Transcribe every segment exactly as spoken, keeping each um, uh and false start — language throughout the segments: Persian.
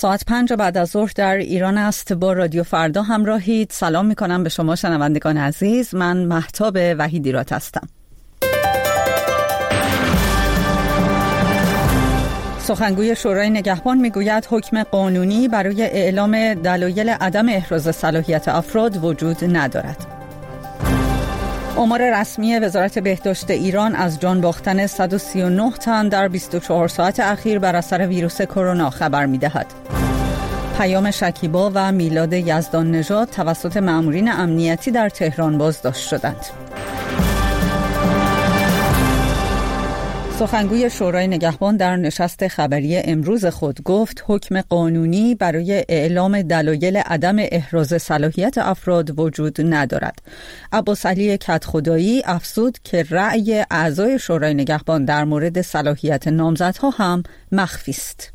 ساعت پنج بعد از ظهر در ایران است. با رادیو فردا همراهید. سلام میکنم به شما شنوندگان عزیز. من مهتاب وحیدیرات هستم. سخنگوی شورای نگهبان میگوید حکم قانونی برای اعلام دلایل عدم احراز صلاحیت افراد وجود ندارد. آمار رسمی وزارت بهداشت ایران از جان باختن صد و سی و نه تن در بیست و چهار ساعت اخیر بر اثر ویروس کرونا خبر می‌دهد. پیام شکیبا و میلاد یزدان نژاد توسط مامورین امنیتی در تهران بازداشت شدند. سخنگوی شورای نگهبان در نشست خبری امروز خود گفت حکم قانونی برای اعلام دلایل عدم احراز صلاحیت افراد وجود ندارد. عباس علی کدخدایی افزود که رأی اعضای شورای نگهبان در مورد صلاحیت نامزدها هم مخفی است.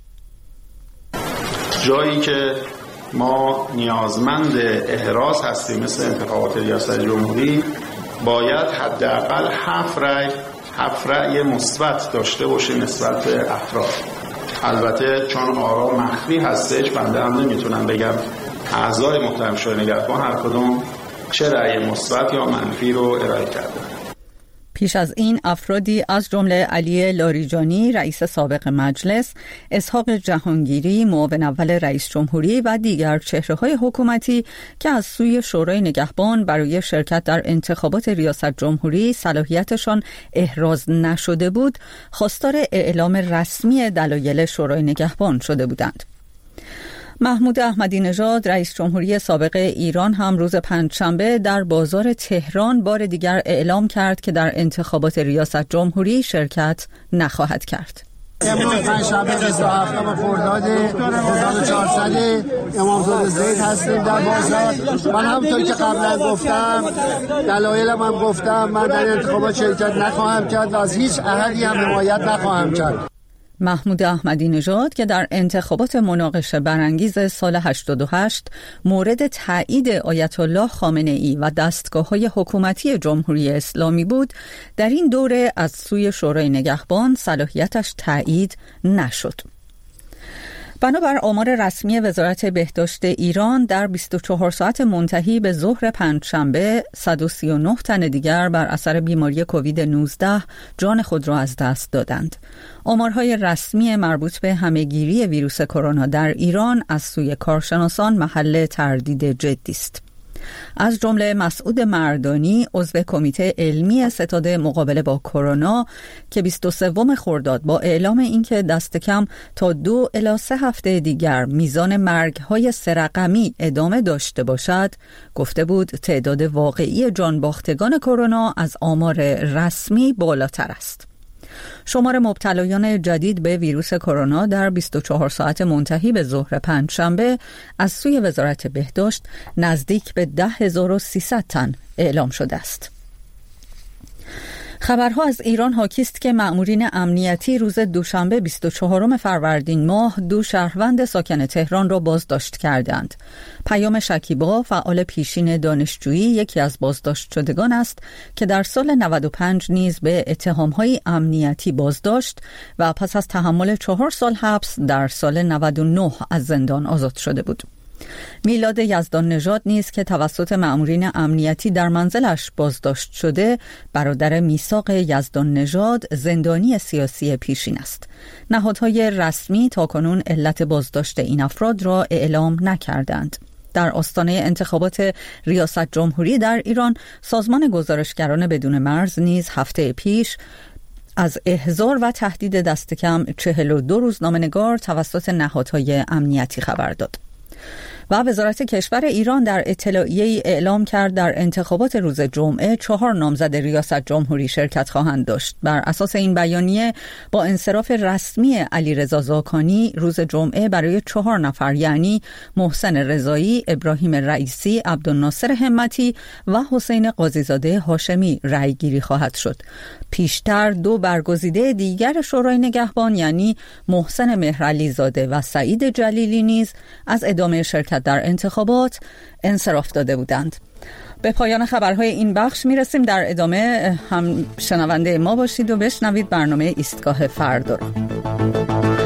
جایی که ما نیازمند احراز هستیم مثل انتخابات ریاست جمهوری، باید حداقل هفت رأی هفت رأی مثبت داشته باشه نسبت به افراد. البته چون آرا مخفی هستش، بنده هم نمیتونم بگم اعضای محترم شورای نگهبان هر کدوم چه رأی مثبت یا منفی رو ارائه کرده. پیش از این افرادی از جمله علی لاریجانی رئیس سابق مجلس، اسحاق جهانگیری معاون اول رئیس جمهوری و دیگر چهره‌های حکومتی که از سوی شورای نگهبان برای شرکت در انتخابات ریاست جمهوری صلاحیتشان احراز نشده بود، خواستار اعلام رسمی دلایل شورای نگهبان شده بودند. محمود احمدی نژاد رئیس جمهوری سابق ایران هم روز پنجشنبه در بازار تهران بار دیگر اعلام کرد که در انتخابات ریاست جمهوری شرکت نخواهد کرد. امروز پنجشنبه بیست و هفتم خرداد هزار و چهارصد امامزاده زید هستیم در بازار. من همونطور که قبلا گفتم، دلایلم هم گفتم، من در انتخابات شرکت نخواهم کرد و از هیچ احدی هم حمایت نخواهم کرد. محمود احمدی نژاد که در انتخابات مناقشه برانگیز سال هشتاد و هشت مورد تایید آیت الله خامنه ای و دستگاه‌های حکومتی جمهوری اسلامی بود، در این دوره از سوی شورای نگهبان صلاحیتش تایید نشد. بنابر آمار رسمی وزارت بهداشت ایران در بیست و چهار ساعت منتهی به ظهر پنجشنبه صد و سی و نه تن دیگر بر اثر بیماری کووید نوزده جان خود را از دست دادند. آمارهای رسمی مربوط به همهگیری ویروس کرونا در ایران از سوی کارشناسان محل تردید جدی است. از جمله مسعود مردانی عضو کمیته علمی ستاد مقابله با کرونا که بیست و سوم خرداد با اعلام اینکه دست کم تا دو الی سه هفته دیگر میزان مرگ‌های سه رقمی ادامه داشته باشد، گفته بود تعداد واقعی جانباختگان کرونا از آمار رسمی بالاتر است. شمار مبتلایان جدید به ویروس کرونا در بیست و چهار ساعت منتهی به ظهر پنجشنبه از سوی وزارت بهداشت نزدیک به ده هزار و سیصد تن اعلام شده است. خبرها از ایران حاکی است که مامورین امنیتی روز دوشنبه بیست و چهارم فروردین ماه دو شهروند ساکن تهران را بازداشت کردند. پیام شکیبا فعال پیشین دانشجویی یکی از بازداشت شدگان است که در سال نود و پنج نیز به اتهام‌های امنیتی بازداشت و پس از تحمل چهار سال حبس در سال نود و نه از زندان آزاد شده بود. میلاد یزدان نژاد نیز که توسط مامورین امنیتی در منزلش بازداشت شده، برادر میثاق یزدان نژاد زندانی سیاسی پیشین است. نهادهای رسمی تاکنون علت بازداشت این افراد را اعلام نکردند. در آستانه انتخابات ریاست جمهوری در ایران، سازمان گزارشگران بدون مرز نیز هفته پیش از احضار و تهدید دست کم چهل و دو روزنامه‌نگار توسط نهادهای امنیتی خبر داد. و وزارت کشور ایران در اطلاعیه‌ای اعلام کرد در انتخابات روز جمعه چهار نامزد ریاست جمهوری شرکت خواهند داشت. بر اساس این بیانیه با انصراف رسمی علیرضا زاکانی روز جمعه برای چهار نفر یعنی محسن رضایی، ابراهیم رئیسی، عبدالناصر همتی و حسین قاضیزاده هاشمی رأی گیری خواهد شد. پیشتر دو برگزیده دیگر شورای نگهبان یعنی محسن مهرعلی زاده و سعید جلیلی نیز از ادامه شرکت در انتخابات انصراف داده بودند. به پایان خبرهای این بخش میرسیم. در ادامه هم شنونده ما باشید و بشنوید برنامه ایستگاه فردا رو.